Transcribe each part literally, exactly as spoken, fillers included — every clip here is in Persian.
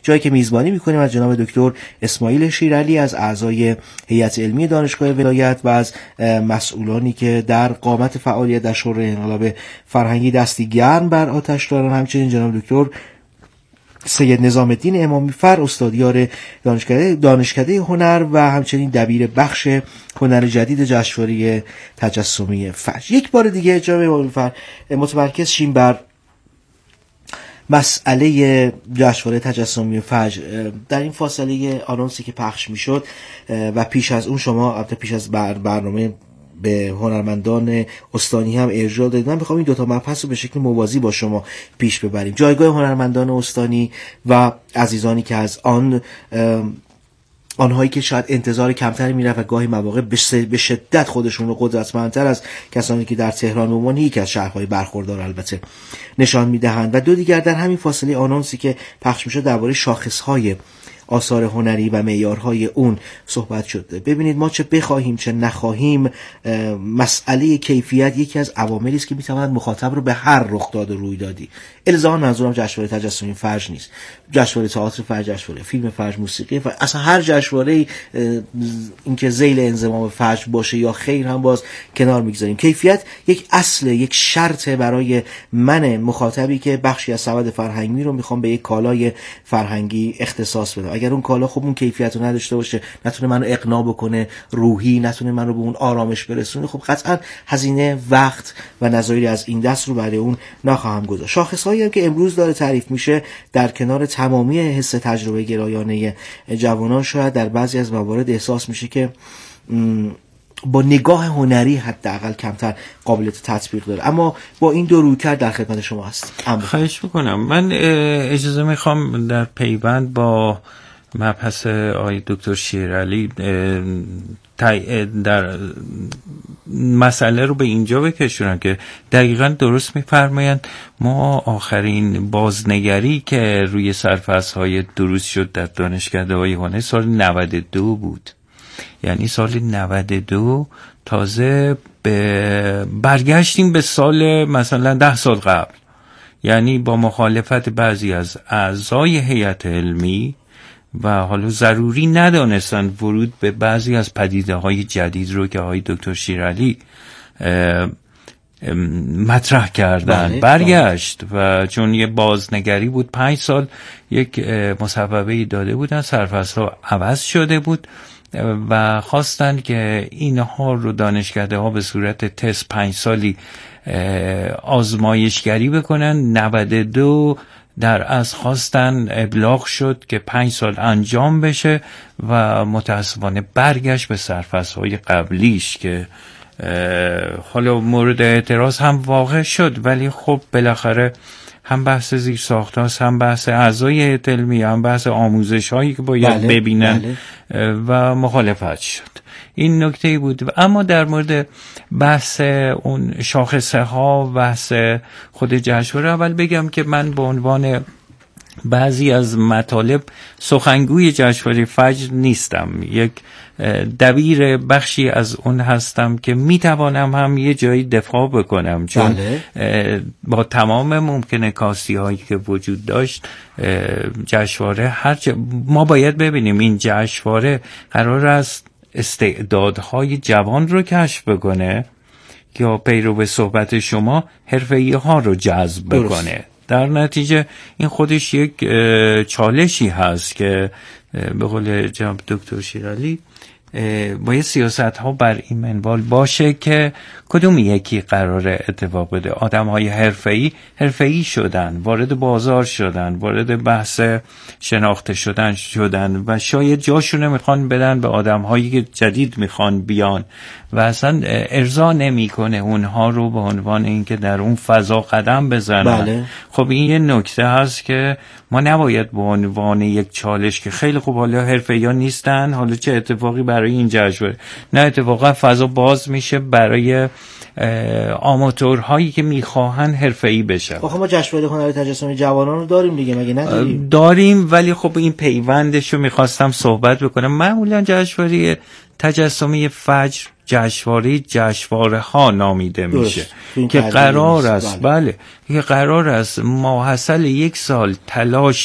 جایی که میزبانی میکنیم از جناب دکتر اسماعیل شیرعلی از اعضای هیئت علمی دانشگاه ولایت و از مسئولانی که در قامت فعالیت در شورای انقلاب فرهنگی دستی گرم بر آتش دارن، همچنین جناب دکتر سید نظام الدین امامی فر استادیار دانشکده دانشکده هنر و همچنین دبیر بخش هنر جدید جشنواره تجسمی فجر. یک بار دیگه جناب امامی فر متمرکز شیم بر مسئله جشنواره تجسمی فجر. در این فاصله آنونسی که پخش میشد و پیش از اون شما البته پیش از بر برنامه به هنرمندان استانی هم ارجاع دادید. من میخوام این دوتا مبحث رو به شکل موازی با شما پیش ببریم. جایگاه هنرمندان استانی و عزیزانی که از آن آنهایی که شاید انتظار کمتری میرفت و گاهی مواقع به شدت خودشون رو قدرتمندتر از کسانی که در تهران و عنوان یک از شهرهای برخوردار البته نشان میدهند. و دو دیگر در همین فاصله آنونسی که پخش میشه درباره شاخصهای آثار هنری و معیارهای اون صحبت شده. ببینید ما چه بخواهیم چه نخواهیم، مسئله کیفیت یکی از عواملی است که میتواند مخاطب رو به هر رخداد و رویدادی، الزاما منظورم جشنواره تجسمی فجر نیست، جشنواره تئاتر فجر، جشنواره فیلم فجر، موسیقی فجر، اصلا هر جشنواره اینکه ذیل انضمام فجر باشه یا خیر هم باز کنار میگذاریم. کیفیت یک اصل، یک شرط برای من مخاطبی که بخشی از سبد فرهنگی رو میخوام به یک کالای فرهنگی اختصاص بدم. اگر اون کالا خب اون کیفیت رو نداشته باشه، نتونه منو اقناع بکنه روحی، نتونه منو به اون آرامش برسونه، خب قطعا هزینه، وقت و نظایری از این دست رو برای اون نخواهم گذاشت. شاخصهایی هم که امروز داره تعریف میشه در کنار تمامی حس تجربه گرایانه جوانان شاید در بعضی از موارد احساس میشه که با نگاه هنری حداقل کمتر قابلیت تطبیق داره. اما با این دو رویکرد در خدمت شما هستم. خواهش میکنم. من اجازه میخوام در پیوند با مبحث آقای دکتر شیرعلی در مسئله رو به اینجا بکشونم که دقیقاً درست میفرمایند. ما آخرین بازنگری که روی سرفصل‌های دروس شد در دانشکده‌های هنر سال نود و دو بود. یعنی سال نود و دو تازه به برگشتیم به سال مثلا ده سال قبل، یعنی با مخالفت بعضی از اعضای هیئت علمی و حالا ضروری ندانستن ورود به بعضی از پدیده های جدید رو که آقای دکتر شیرعلی مطرح کردن. بله، برگشت و چون یه بازنگری بود پنج سال یک مصوبه‌ای داده بودن، سرفصل ها عوض شده بود و خواستن که اینها رو دانشکده ها به صورت تست پنج سالی آزمایشگری بکنن. نود و دو در از خواستن ابلاغ شد که پنج سال انجام بشه و متاسفانه برگشت به سرفصل های قبلیش که حالا مورد اعتراض هم واقع شد، ولی خب بالاخره هم بحث زیر ساختاست، هم بحث اعضای هیئت علمی، هم بحث آموزش هایی که باید بله، ببینن بله. و مخالفت شد. این نکته بود. اما در مورد بحث اون شاخصه ها، بحث خود جشنواره، اول بگم که من به عنوان بعضی از مطالب سخنگوی جشنواره فجر نیستم، یک دبیر بخشی از اون هستم که میتوانم هم یه جایی دفاع بکنم، چون بله. با تمام ممکنه کاستی هایی که وجود داشت جشنواره هر جا ما باید ببینیم این جشنواره قرار است استعدادهای جوان رو کشف بکنه یا پیرو به صحبت شما حرفه‌ای ها رو جذب بکنه. در نتیجه این خودش یک چالشی هست که به قول جناب دکتر شیرعلی باید سیاست ها بر این منوال باشه که کدوم یکی قراره اتفاق بده. آدم های حرفه‌ای حرفه‌ای شدن، وارد بازار شدن، وارد بحث شناخته شدن شدن و شاید جاشونه میخوان بدن به آدم هایی که جدید میخوان بیان و اصلا ارضا نمیکنه اونها رو به عنوان اینکه در اون فضا قدم بزنن. بله. خب این یه نکته هست که ما نباید به عنوان یک چالش که خیلی خوب حالا حرفه‌ایان نیستن، حالا چه اتفاقی برای این جشنواره، نه اتفاقا فضا باز میشه برای آماتورهایی که میخواهن حرفه‌ای بشن. آخه ما جشنواره هنر تجسمی جوانان رو داریم دیگه، مگه نداریم؟ داریم، ولی خب این پیوندش رو میخواستم صحبت بکنم. معمولا جشنواره تجسمی فجر جشنواره جشنواره ها نامیده میشه که قرار است بله. بله که قرار است ماحصل یک سال تلاش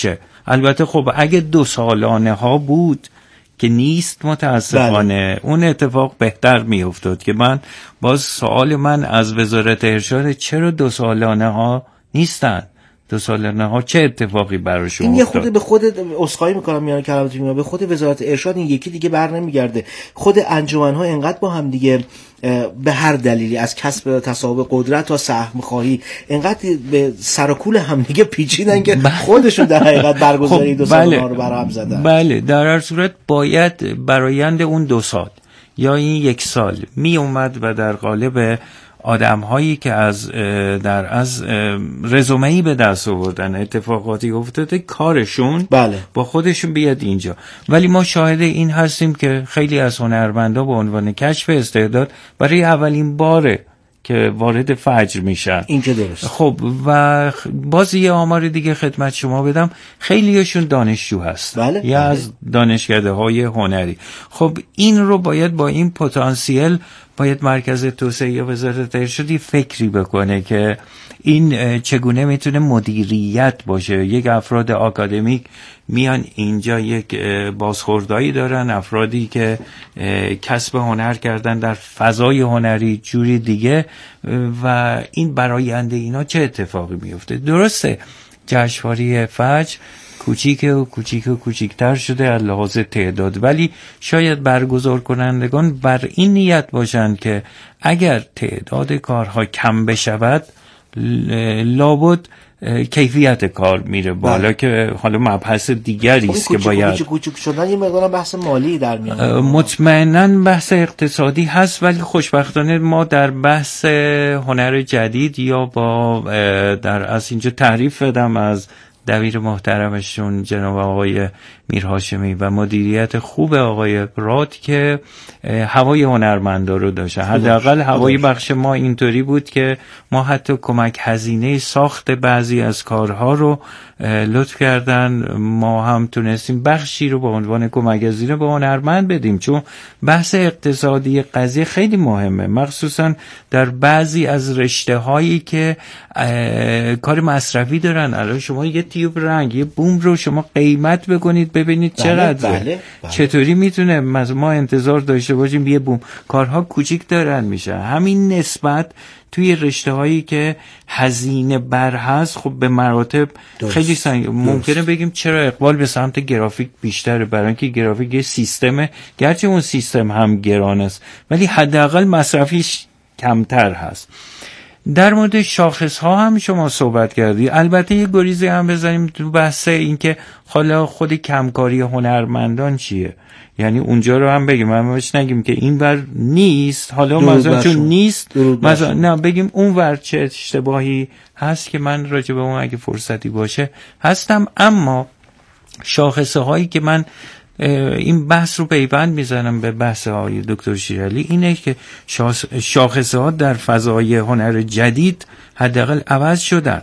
البته خب اگه دو سالانه ها بود که نیست متاسفانه بله. اون اتفاق بهتر می افتاد که من باز سوال من از وزارت ارشاد چرا دو سالانه ها نیستن؟ دو سالانه ها چه اتفاقی براشون این افتاد؟ یه خود به خود اسخای میکنم میان کلماتون میاد به خود وزارت ارشاد این یکی دیگه بر نمیگرده. خود انجمن ها اینقدر با هم دیگه به هر دلیلی از کسب تصاحب قدرت تا سهم خواهی اینقدر به سر و کول هم دیگه پیچیدن که خودشون در حقیقت برگزاری خب دو سال ها رو برهم زدن. بله در هر صورت باید برآیند اون دو سال یا این یک سال می اومد و در قالب آدم هایی که از در از رزومه‌ای به دست آوردن اتفاقاتی افتاده کارشون بله. با خودشون بیاد اینجا. ولی ما شاهد این هستیم که خیلی از هنرمندا به عنوان کشف استعداد برای اولین باره که وارد فجر میشن. این که درست. خب و باز یه آمار دیگه خدمت شما بدم، خیلیشون دانشجو هستن بله. یا بله. از دانشکده های هنری. خب این رو باید با این پتانسیل باید مرکز توسعه یا وزارت ارشادی فکری بکنه که این چگونه میتونه مدیریت باشه. یک افراد آکادمیک میان اینجا یک بازخوردایی دارن، افرادی که کسب هنر کردن در فضای هنری جوری دیگه و این برای آینده اینا چه اتفاقی میفته. درسته جشنواره فجر کوچیک و کوچیک و کوچیکتر شده از لحاظ تعداد، ولی شاید برگزار کنندگان بر این نیت باشند که اگر تعداد کارها کم بشود لابد کیفیت کار میره بالا بله. که حالا مبحث دیگری است که باید کوچیک کوچیک شدن یه مقدار بحث مالی در میاد. مطمئناً بحث اقتصادی هست، ولی خوشبختانه ما در بحث هنر جدید یا با در از اینجا تعریف بدم از دبیر محترمشون جناب آقای میرهاشمی و مدیریت خوب آقای راد که هوای هنرمندا رو داشته. حداقل هوای بخش ما اینطوری بود که ما حتی کمک هزینه ساخت بعضی از کارها رو لطف کردن، ما هم تونستیم بخشی رو به عنوان کمک هزینه به هنرمند بدیم، چون بحث اقتصادی قضیه خیلی مهمه، مخصوصا در بعضی از رشته هایی که کار مصرفی دارن. الان شما یه تیوب رنگ، یه بوم رو شما قیمت بکنید ببینید بله، چقدر بله، بله. چطوری میتونه ما انتظار داشته باشیم یه بوم؟ کارها کوچیک دارن میشه. همین نسبت توی رشته هایی که هزینه بر هست خب به مراتب درست. خیلی سنگ ممکنه بگیم چرا اقبال به سمت گرافیک بیشتره، برای اینکه گرافیک یه سیستمه، گرچه اون سیستم هم گران است ولی حداقل مصرفیش کمتر هست. در مورد شاخص ها هم شما صحبت کردی، البته یه گریزی هم بزنیم تو بحث این که حالا خود کمکاری هنرمندان چیه، یعنی اونجا رو هم بگیم، هم باش نگیم که این ور نیست، حالا مثلا چون نیست مثلا نه بگیم اون ور چه اشتباهی هست که من راجع به اون اگه فرصتی باشه هستم. اما شاخصه هایی که من این بحث رو پیوند میزنم به بحث های دکتر شیرالی اینه که شاخصه ها در فضای هنر جدید حداقل عوض شدن.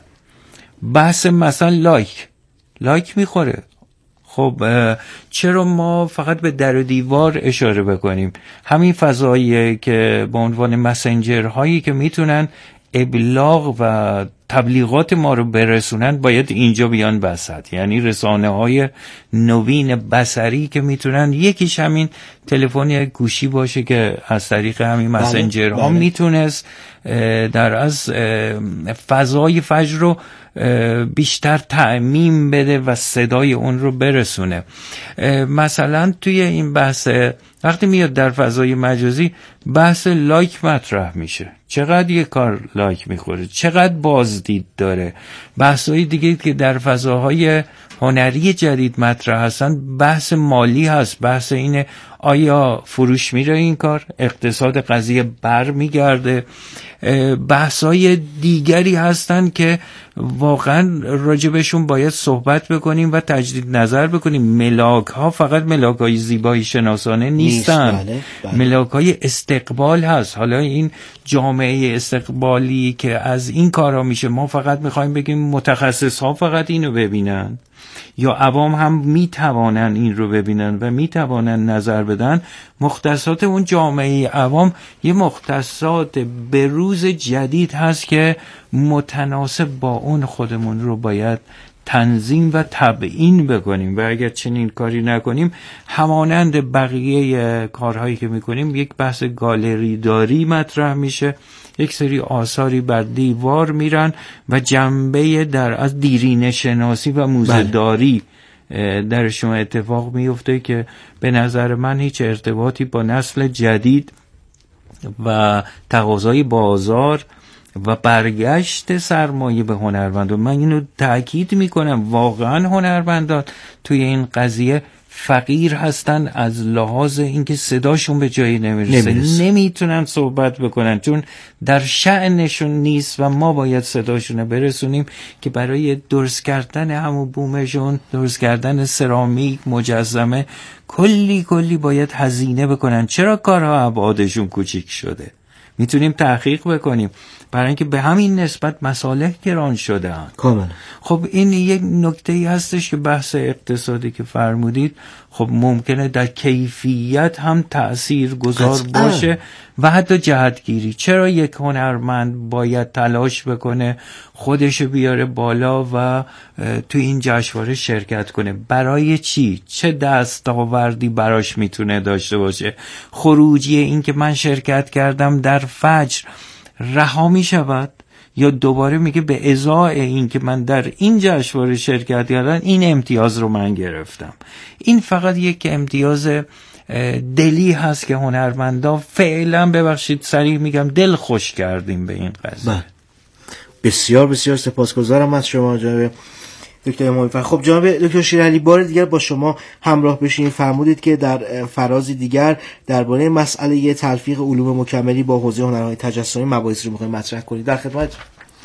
بحث مثلا لایک لایک میخوره، خب چرا ما فقط به در و دیوار اشاره بکنیم؟ همین فضایی که به عنوان مسنجر هایی که میتونن ابلاغ و تبلیغات ما رو برسونن باید اینجا بیان وسط، یعنی رسانه های نوین بصری که میتونن، یکیش همین تلفن گوشی باشه که از طریق همین مسنجر ها بله. میتونست در از فضای فجر رو بیشتر تعمیم بده و صدای اون رو برسونه. مثلا توی این بحث وقتی میاد در فضای مجازی بحث لایک مطرح میشه، چقدر یه کار لایک میخوره، چقدر بازدید داره. بحثای دیگه که در فضاهای هنری جدید مطرح هستن بحث مالی هست، بحث اینه آیا فروش میره این کار، اقتصاد قضیه بر میگرده. بحثای دیگری هستن که واقعا راجبشون باید صحبت بکنیم و تجدید نظر بکنیم. ملاک ها فقط ملاک های زیبایی شناسانه نیستن، بله، بله. ملاک های استقبال هست. حالا این جامعه استقبالی که از این کارا میشه، ما فقط میخوایم بگیم متخصص ها فقط اینو ببینن یا عوام هم میتوانن این رو ببینن و میتوانن نظر بدن. مختصات اون جامعه عوام یه مختصات بروز جدید هست که متناسب با اون خودمون رو باید تنظیم و تبیین بکنیم و اگر چنین کاری نکنیم همانند بقیه کارهایی که میکنیم یک بحث گالری داری مطرح میشه، یک سری آثاری بر دیوار میرن و جنبه در از دیرینه شناسی و موزه داری در شما اتفاق میفته که به نظر من هیچ ارتباطی با نسل جدید و تقاضای بازار و برگشت سرمایه به هنرمندان. من اینو تأکید میکنم، واقعا هنرمندان توی این قضیه فقیر هستن از لحاظ اینکه صداشون به جایی نمیرسه، نمیرسه. نمیتونن صحبت بکنن چون در شأنشون نیست و ما باید صداشون برسونیم که برای درست کردن همون بومشون، درست کردن سرامیک، مجسمه، کلی کلی باید هزینه بکنن. چرا کارها ابعادشون کوچیک شده؟ میتونیم تحقیق بکنیم، برای اینکه به همین نسبت مصالح گران شده هم. کاملا. خب این یک نکته ای هستش که بحث اقتصادی که فرمودید خب ممکنه در کیفیت هم تأثیر گذار باشه و حتی جهتگیری. چرا یک هنرمند باید تلاش بکنه خودش بیاره بالا و تو این جشنواره شرکت کنه؟ برای چی؟ چه دستاوردی براش میتونه داشته باشه؟ خروجی این که من شرکت کردم در فجر رها می شود یا دوباره میگه به ازای این که من در این جشنواره شرکت کردم این امتیاز رو من گرفتم؟ این فقط یک امتیاز دلی هست که هنرمندا فعلا، ببخشید صریح میگم، دل خوش کردیم به این قضیه. بسیار بسیار سپاسگزارم از شما جناب دکتر امامی. خب جناب دکتر شیرعلی بار دیگر با شما همراه بشیم. فرمودید که در فرازی دیگر درباره مسئله تلفیق علوم مکملی با حوزه هنرهای تجسمی مباحث رو می‌خوایم مطرح کنید. در خدمت.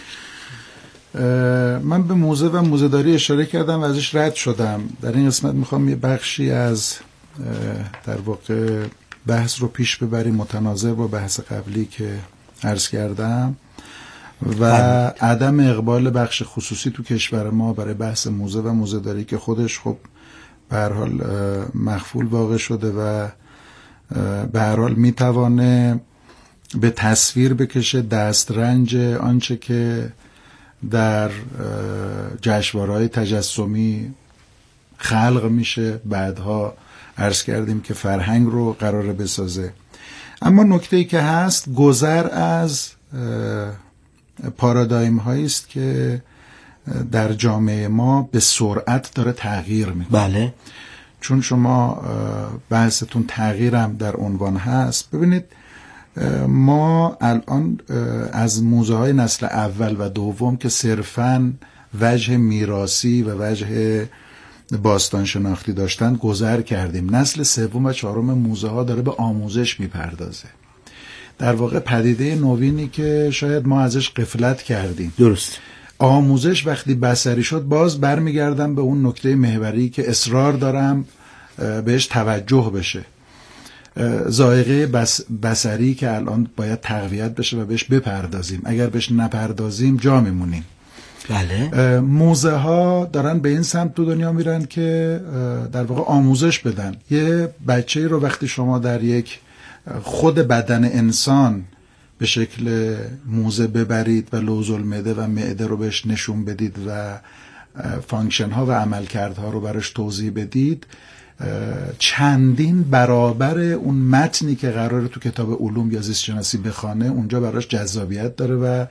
من به موزه و موزه‌داری اشاره کردم و ازش رد شدم. در این قسمت میخوام یه بخشی از در واقع بحث رو پیش ببریم متناظر با بحث قبلی که عرض کردم و عدم اقبال بخش خصوصی تو کشور ما برای بحث موزه و موزه‌داری که خودش خب به هر حال مخفول واقع شده و به هر حال میتوانه به تصویر بکشه دسترنج آنچه که در جشنواره‌های تجسمی خلق میشه، بعدها عرض کردیم که فرهنگ رو قراره بسازه. اما نکته‌ای که هست گذر از پارادایم هایی است که در جامعه ما به سرعت داره تغییر میکنه. بله. چون شما بحثتون تغییرم در عنوان هست. ببینید ما الان از موزه های نسل اول و دوم که صرفاً وجه میراثی و وجه باستان شناختی داشتن گذر کردیم. نسل سوم و چهارم موزه ها داره به آموزش میپردازه. در واقع پدیده نوینی که شاید ما ازش غفلت کردیم. درست. آموزش وقتی بصری شد باز برمیگردم به اون نکته محوری که اصرار دارم بهش توجه بشه. ذائقه بس بصری که الان باید تقویت بشه و بهش بپردازیم. اگر بهش نپردازیم جا میمونیم. بله. موزه ها دارن به این سمت تو دنیا میرن که در واقع آموزش بدن. یه بچه رو وقتی شما در یک خود بدن انسان به شکل موزه ببرید و لوز المعده و معده رو بهش نشون بدید و فانکشن ها و عملکردها رو براش توضیح بدید، چندین برابر اون متنی که قراره تو کتاب علوم یا زیست شناسی بخونه اونجا براش جذابیت داره و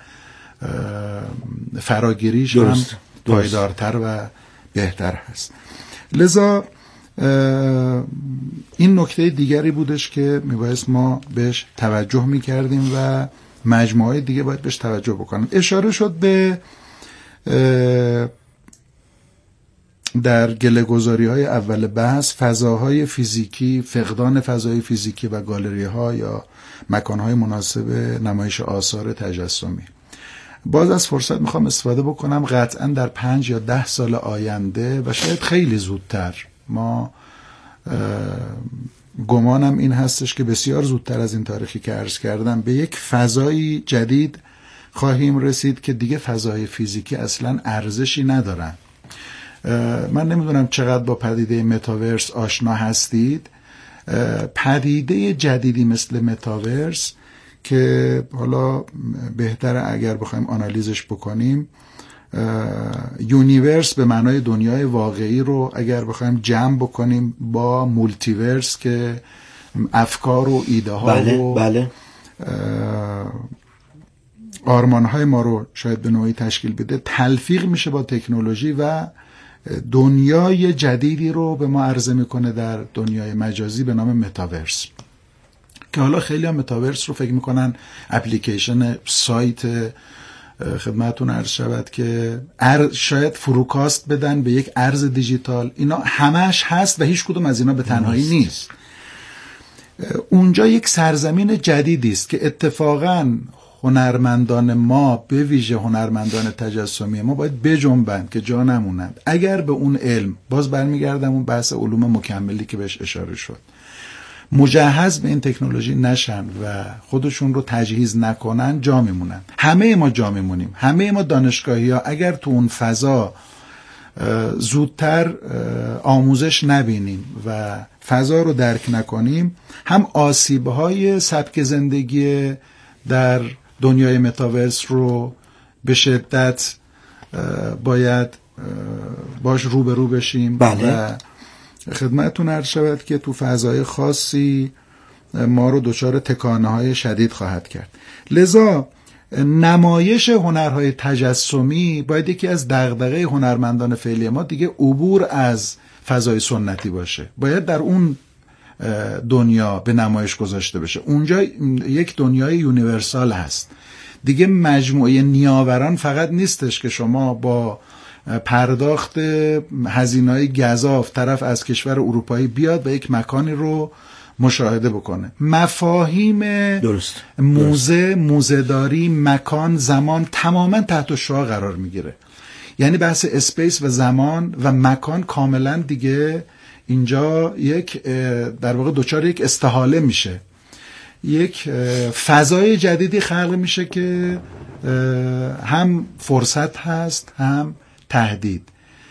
فراگیریش هم پایدارتر و بهتر هست. لذا این نکته دیگری بودش که میبایست ما بهش توجه میکردیم و مجموعه دیگه باید بهش توجه بکنم. اشاره شد به در گله‌گذاری های اول بحث فضاهای فیزیکی، فقدان فضای فیزیکی و گالری ها یا مکان های مناسب نمایش آثار تجسمی. باز از فرصت میخوام استفاده بکنم، قطعا در پنج یا ده سال آینده و شاید خیلی زودتر، ما گمانم این هستش که بسیار زودتر از این تاریخی که عرض کردم به یک فضایی جدید خواهیم رسید که دیگه فضای فیزیکی اصلا ارزشی ندارن. من نمیدونم چقدر با پدیده متاورس آشنا هستید. پدیده جدیدی مثل متاورس که حالا بهتره اگر بخوایم آنالیزش بکنیم یونیورس به معنای دنیای واقعی رو اگر بخوایم جمع بکنیم با مولتیورس که افکار و ایده ها بله، و بله. آرمان های ما رو شاید به نوعی تشکیل بده، تلفیق میشه با تکنولوژی و دنیای جدیدی رو به ما عرضه میکنه در دنیای مجازی به نام متاورس، که حالا خیلی هم متاورس رو فکر میکنن اپلیکیشن سایت خدمتون عرض شود که شاید فروکاست بدن به یک ارز دیجیتال. اینا همش هست و هیچ کدوم از اینا به تنهایی نیست. اونجا یک سرزمین جدیدی است که اتفاقاً هنرمندان ما به ویژه هنرمندان تجسمی ما باید بجنبند که جا نمونند. اگر به اون علم، باز برمیگردم اون بحث علوم مکملی که بهش اشاره شد، مجهز به این تکنولوژی نشن و خودشون رو تجهیز نکنن، جا میمونن. همه ما جا میمونیم. همه ما دانشگاهی ها اگر تو اون فضا زودتر آموزش نبینیم و فضا رو درک نکنیم، هم آسیب‌های سبک زندگی در دنیای متاورس رو به شدت باید باش روبرو بشیم. بله. و خدمتتون عرض شود که تو فضای خاصی ما رو دچار تکانه‌های شدید خواهد کرد. لذا نمایش هنرهای تجسمی باید یکی از دغدغه هنرمندان فعلی ما دیگه عبور از فضای سنتی باشه. باید در اون دنیا به نمایش گذاشته بشه. اونجا یک دنیای یونیورسال هست دیگه. مجموعه نیاوران فقط نیستش که شما با پرداخت هزینه‌های گزاف طرف از کشور اروپایی بیاد و یک مکانی رو مشاهده بکنه. مفاهیم درست. موزه، موزه‌داری، مکان، زمان تماما تحت شعاع قرار میگیره. یعنی بحث اسپیس و زمان و مکان کاملا دیگه اینجا یک در واقع دوچار یک استحاله میشه. یک فضای جدیدی خلق میشه که هم فرصت هست هم تهدید.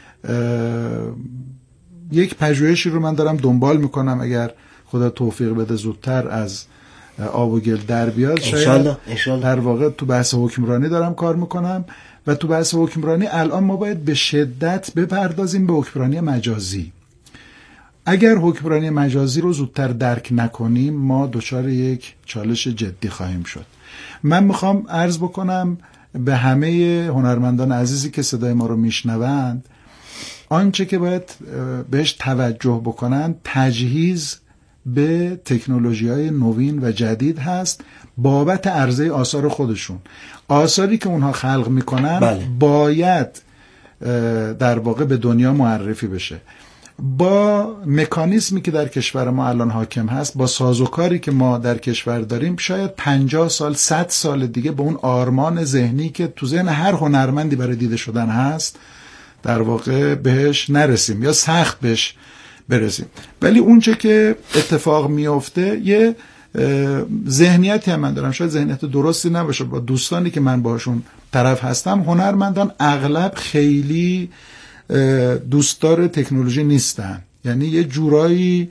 یک پژوهشی رو من دارم دنبال میکنم، اگر خدا توفیق بده زودتر از آب و گل در بیاد شاید در واقع تو بحث حکمرانی دارم کار میکنم و تو بحث حکمرانی الان ما باید به شدت بپردازیم به حکمرانی مجازی. اگر حکمرانی مجازی رو زودتر درک نکنیم ما دچار یک چالش جدی خواهیم شد. من میخوام عرض بکنم به همه هنرمندان عزیزی که صدای ما رو میشنوند، آنچه که باید بهش توجه بکنن تجهیز به تکنولوژی‌های نوین و جدید هست بابت عرضه آثار خودشون. آثاری که اونها خلق میکنن بله. باید در واقع به دنیا معرفی بشه. با مکانیزمی که در کشور ما الان حاکم هست، با سازوکاری که ما در کشور داریم، شاید پنجاه سال صد سال دیگه به اون آرمان ذهنی که تو ذهن هر هنرمندی برای دیده شدن هست در واقع بهش نرسیم یا سخت بهش برسیم. ولی اونچه که اتفاق میفته یه ذهنیتی هم من دارم، شاید ذهنیت درستی نباشه، با دوستانی که من باشون طرف هستم هنرمندان اغلب خیلی دوستدار تکنولوژی نیستن. یعنی یه جورایی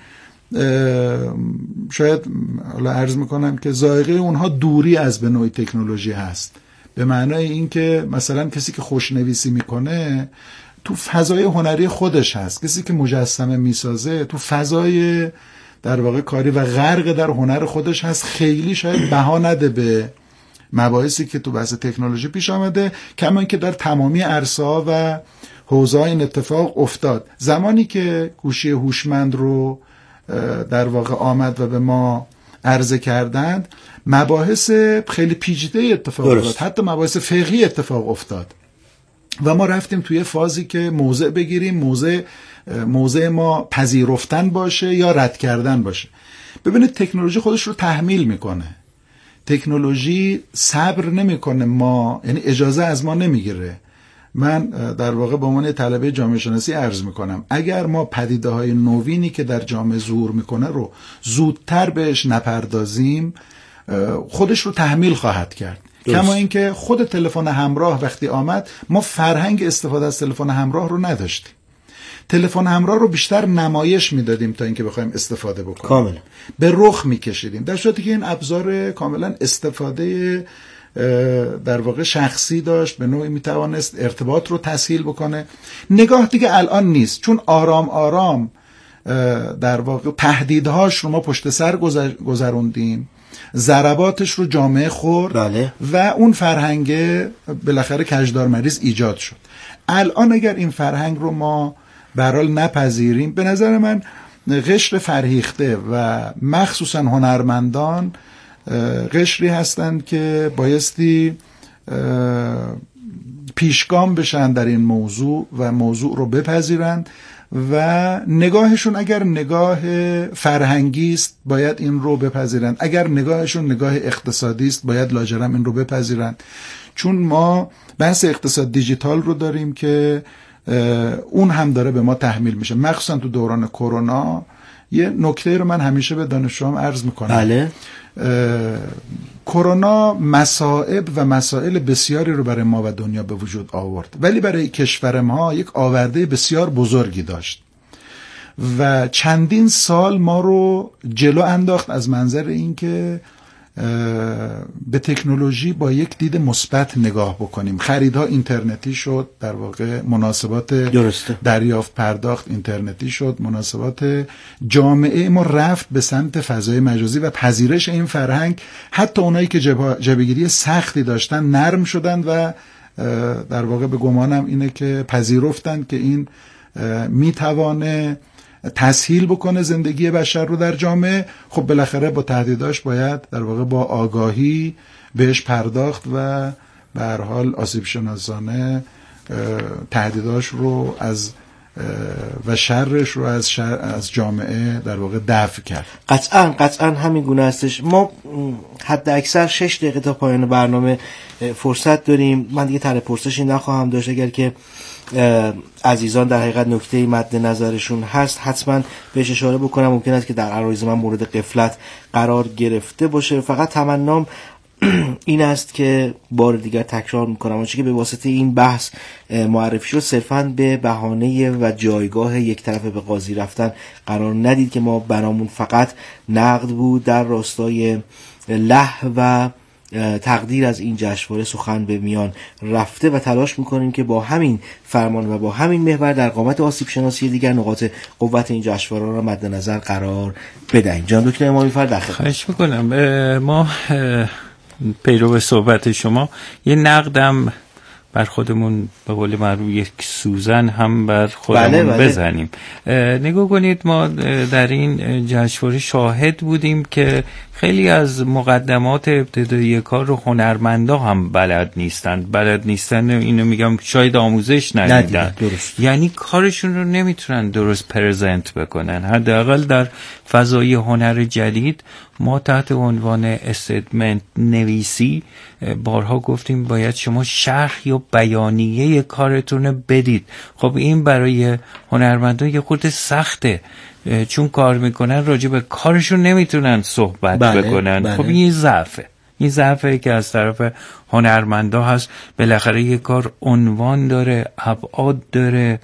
شاید حالا عرض میکنم که ذائقه اونها دوری از به نوعی تکنولوژی هست، به معنای این که مثلا کسی که خوشنویسی میکنه تو فضای هنری خودش هست، کسی که مجسمه میسازه تو فضای در واقع کاری و غرق در هنر خودش هست، خیلی شاید بها نده به مباحثی که تو بحث تکنولوژی پیش آمده، کما اینکه در تمامی عرصه‌ها و حوزه‌ها این اتفاق افتاد. زمانی که گوشی هوشمند رو در واقع آمد و به ما عرضه کردند، مباحث خیلی پیچیده اتفاق افتاد، حتی مباحث فقهی اتفاق افتاد و ما رفتیم توی فازی که موضع بگیریم، موضع موضع ما پذیرفتن باشه یا رد کردن باشه. ببینید تکنولوژی خودش رو تحمیل میکنه، تکنولوژی صبر نمیکنه، ما یعنی اجازه از ما نمیگیره. من در واقع به عنوان طلبه جامعه شناسی عرض میکنم اگر ما پدیده های نوینی که در جامعه ظهور میکنه رو زودتر بهش نپردازیم خودش رو تحمیل خواهد کرد. کما اینکه خود تلفن همراه وقتی آمد ما فرهنگ استفاده از تلفن همراه رو نداشتیم. تلفن همراه رو بیشتر نمایش میدادیم تا اینکه بخوایم استفاده بکنیم. کاملا به رخ میکشیدیم، در صورتی که این ابزار کاملا استفاده در واقع شخصی داشت، به نوعی میتوانست ارتباط رو تسهیل بکنه. نگاه دیگه الان نیست، چون آرام آرام در واقع تهدیدهاش رو ما پشت سر گذروندیم، ضرباتش رو جامعه خورد بله. و اون فرهنگ بالاخره کجدار مریض ایجاد شد. الان اگر این فرهنگ رو ما برحال نپذیریم، به نظر من قشر فرهیخته و مخصوصا هنرمندان قشری هستند که بایستی پیشگام بشن در این موضوع و موضوع رو بپذیرند و نگاهشون اگر نگاه فرهنگی است باید این رو بپذیرند، اگر نگاهشون نگاه اقتصادی است باید لاجرم این رو بپذیرند، چون ما بحث اقتصاد دیجیتال رو داریم که اون هم داره به ما تحمیل میشه. مخصوصا تو دوران کرونا یه نکته رو من همیشه به دانشجوام عرض میکنم. بله. کرونا مصائب و مسائل بسیاری رو برای ما و دنیا به وجود آورد، ولی برای کشور ما یک آورده بسیار بزرگی داشت و چندین سال ما رو جلو انداخت از منظر این که به تکنولوژی با یک دید مثبت نگاه بکنیم. خریدها اینترنتی شد، در واقع مناسبات درسته. دریافت پرداخت اینترنتی شد، مناسبات جامعه ما رفت به سمت فضای مجازی و پذیرش این فرهنگ، حتی اونایی که جبهه‌گیری سختی داشتن نرم شدن و در واقع به گمانم اینه که پذیرفتن که این میتوانه تسهیل بکنه زندگی بشر رو در جامعه. خب بالاخره با تهدیداش باید در واقع با آگاهی بهش پرداخت و به هر حال آسیب شناسانه تهدیداش رو از و شرش رو از شر از جامعه در واقع دفع کرد. قطعا قطعا همین گونه هستش. ما حد اکثر شش دقیقه تا پایان برنامه فرصت داریم. من دیگه طرح پرسشی نخواهم داشت. اگر که عزیزان در حقیقت نکته مد نظرشون هست حتما بهش اشاره بکنم. ممکن است که در عرایض من مورد غفلت قرار گرفته باشه. فقط تمنام این است که بار دیگر تکرار میکنم آنچه که به واسطه این بحث معرفی شد صرفاً به بهانه و جایگاه یک طرفه به قاضی رفتن قرار ندید که ما بنامون فقط نقد بود در راستای لحو و تقدیر از این جشنواره سخن به میان رفته و تلاش میکنیم که با همین فرمان و با همین محور در قامت آسیب شناسی دیگر نقاط قوت این جشنواره را مد نظر قرار بدهیم. جان دکتر امامی فر داخل. خواهش میکنم. ما پیرو به صحبت شما یه نقدم بر خودمون به قول معروف یک سوزن هم بر خودمون بله بله. بزنیم. نگاه کنید ما در این جشنواره شاهد بودیم که خیلی از مقدمات ابتدایی کار رو هنرمندا هم بلد نیستن. بلد نیستن اینو میگم شاید آموزش ندیدن، یعنی کارشون رو نمیتونن درست پرزنت بکنن. حداقل در فضای هنر جدید ما تحت عنوان استیتمنت نویسی بارها گفتیم باید شما شرح یا بیانیه کارتون رو بدید. خب این برای هنرمندان یه خورده سخته، چون کار میکنن راجع به کارشون نمیتونن صحبت بله، بکنن بله. خب این ضعفه. این ضعفه که از طرف هنرمندا هست. بالاخره یک کار عنوان داره، ابعاد داره،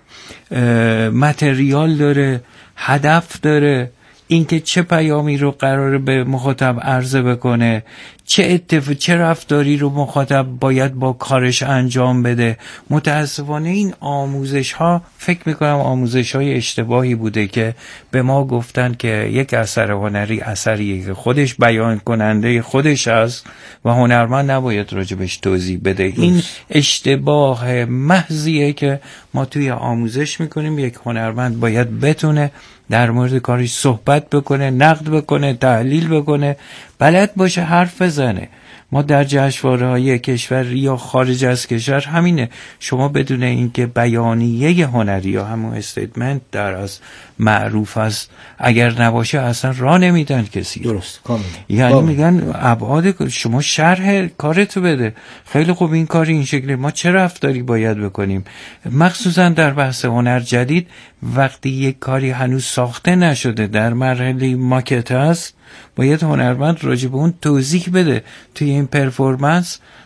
متریال داره، هدف داره، اینکه چه پیامی رو قراره به مخاطب عرضه بکنه، چه اتفاق چه رفتاری رو مخاطب باید با کارش انجام بده. متاسفانه این آموزش ها فکر میکنم آموزش های اشتباهی بوده که به ما گفتن که یک اثر هنری اثریه که خودش بیان کننده خودش است و هنرمند نباید راجبش توضیح بده. این اشتباه محضیه که ما توی آموزش میکنیم. یک هنرمند باید بتونه در مورد کارش صحبت بکنه، نقد بکنه، تحلیل بکنه، بلد باشه حرف بزنه. ما در جشنواره‌های کشور یا خارج از کشور همینه. شما بدون اینکه بیانیه هنری یا همون استیتمنت در از معروف است اگر نباشه اصلا راه نمیدن کسی. درست کاملا. یعنی کامل. میگن ابعاد شما شرح کارتو بده. خیلی خوب این کار این شکلی ما چه رفتاری باید بکنیم؟ مخصوصا در بحث هنر جدید وقتی یک کاری هنوز ساخته نشده در مرحله ماکت است باید هنرمند راجع به اون توضیح بده. توی این پرفورمنس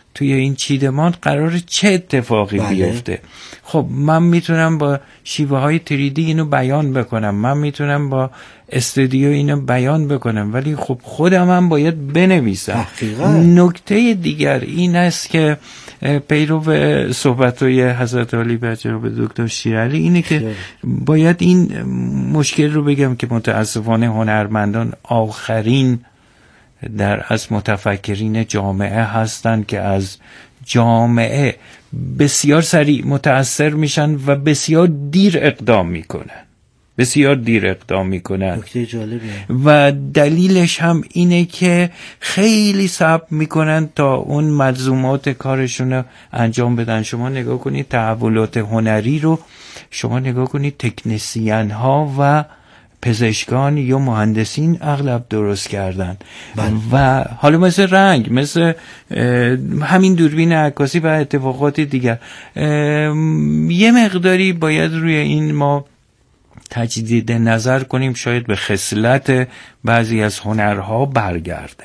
توی این چیدمان قرار چه اتفاقی بله. بیفته. خب من میتونم با شیوه های تریدی اینو بیان بکنم، من میتونم با استودیو اینو بیان بکنم، ولی خب خودم هم باید بنویسم. نکته دیگر این است که پیرو به صحبت‌های حضرت علی و جناب دکتر شیرعلی اینه که باید این مشکل رو بگم که متاسفانه هنرمندان آخرین در از متفکرین جامعه هستند که از جامعه بسیار سریع متأثر میشن و بسیار دیر اقدام میکنن بسیار دیر اقدام میکنن. نکته جالبیه. و دلیلش هم اینه که خیلی صبر میکنن تا اون ملزومات کارشون رو انجام بدن. شما نگاه کنید تحولات هنری رو، شما نگاه کنید تکنسین ها و پزشکان یا مهندسین اغلب درست کردن. بله. و حالا مثل رنگ، مثل همین دوربین عکاسی و اتفاقات دیگر، یه مقداری باید روی این ما تجدید نظر کنیم، شاید به خصلت بعضی از هنرها برگرده.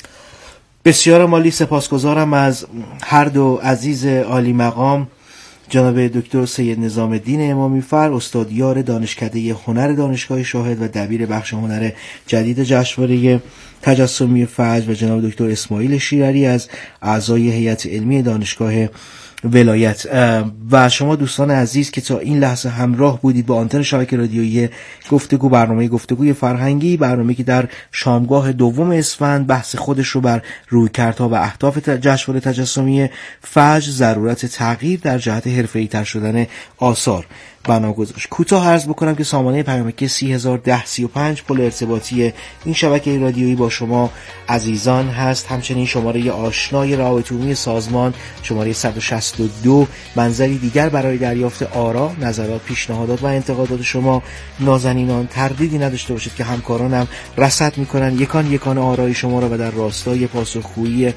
بسیار مالی سپاسگزارم از هر دو عزیز عالی مقام، جناب دکتر سید نظام الدین امامی‌فر، استادیار دانشکده هنر دانشگاه شاهد و دبیر بخش هنر جدید جشنواره تجسمی فجر، و جناب دکتر اسماعیل شیرعلی از اعضای هیئت علمی دانشگاه ولایت، و شما دوستان عزیز که تا این لحظه همراه بودید با آنتن شبکه رادیویی گفتگو، برنامه گفتگوی فرهنگی، برنامه که در شامگاه دوم اسفند بحث خودش رو بر رویکردها و اهداف جشنواره تجسمی فجر، ضرورت تغییر در جهت حرفه‌ای تر شدن آثار بنا گذاشت. کوتاه عرض بکنم که سامانه پیامکی سی هزار و ده سی و پنج پل ارتباطی این شبکه رادیویی با شما عزیزان هست. همچنین شماره آشنای روابط عمومی سازمان شماره صد و شصت و دو، منظری دیگر برای دریافت آرا، نظرات، پیشنهادات و انتقادات شما نازنینان. تردیدی نداشته باشید که همکارانم رصد میکنن یکان یکان آرای شما را و در راستای پاسخگویی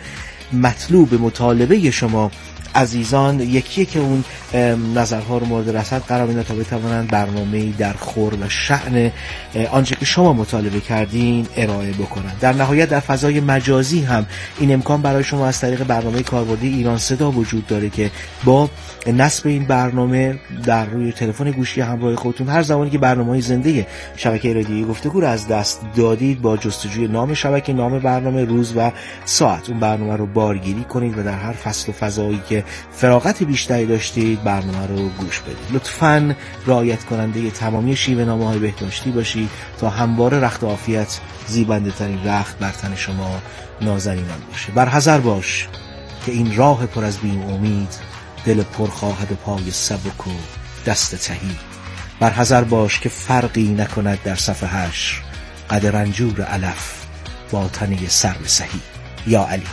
مطلوب مطالبه شما عزیزان یکی که اون نظرها رو مورد رصد قرار میدن تا بتوانند برنامه‌ای در خور و شأن آنچه که شما مطالبه کردین ارائه بکنن. در نهایت در فضای مجازی هم این امکان برای شما از طریق برنامه کاربردی ایران صدا وجود داره که با نصب این برنامه در روی تلفن گوشی همراه خودتون هر زمانی که برنامه‌های زنده شبکه رادیویی گفتگو رو از دست دادید با جستجوی نام شبکه، نام برنامه، روز و ساعت اون برنامه رو بارگیری کنید و در هر فصل و فضایی که فراغت بیشتری داشتید برنامه رو گوش بدید. لطفاً رعایت کننده تمامی شیوه نامه‌های بهداشتی باشید تا همواره رخت و عافیت زیبنده ترین رخت بر تن شما نازنینان باشه. برحذر باش که این راه پر از بیم امید دل پر خواهد و پای سبک و دست تهی. برحذر باش که فرقی نکند در صف حشر قد رنجور علف با تنه سر سهی. یا علی.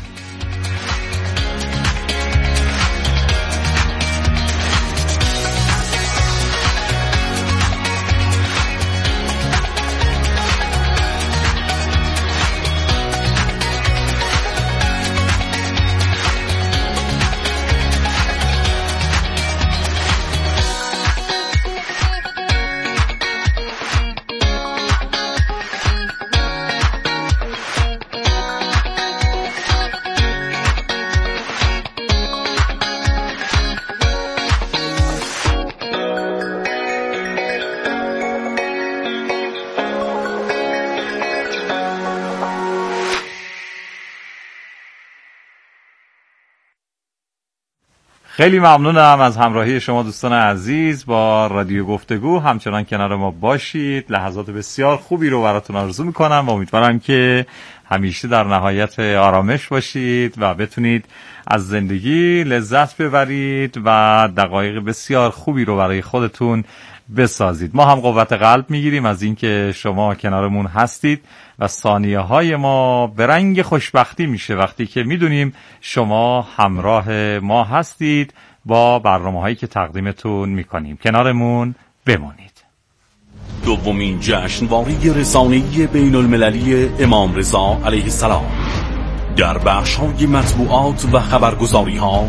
خیلی ممنونم از همراهی شما دوستان عزیز با رادیو گفتگو. همچنان کنار ما باشید. لحظات بسیار خوبی رو براتون آرزو میکنم و امیدوارم که همیشه در نهایت آرامش باشید و بتونید از زندگی لذت ببرید و دقایق بسیار خوبی رو برای خودتون بسازید. ما هم قوت قلب میگیریم از اینکه شما کنارمون هستید و ثانیه های ما به رنگ خوشبختی میشه وقتی که میدونیم شما همراه ما هستید با برنامه هایی که تقدیمتون میکنیم. کنارمون بمانید. دومین جشنواره رسانه‌ای بین المللی امام رضا علیه السلام در بخش های مطبوعات و خبرگزاری ها،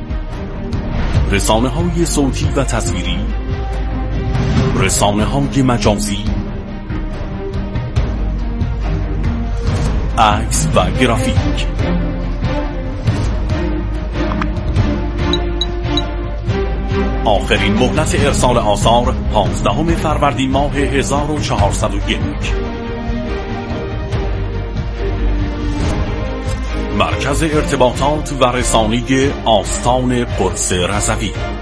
رسانه های صوتی و تصویری، رسانه های مجازی، عکس و گرافیک، آخرین مهلت ارسال آثار پانزدهم فروردین ماه هزار و چهارصد و یک. مرکز ارتباطات و رسانه آستان قدس رضوی.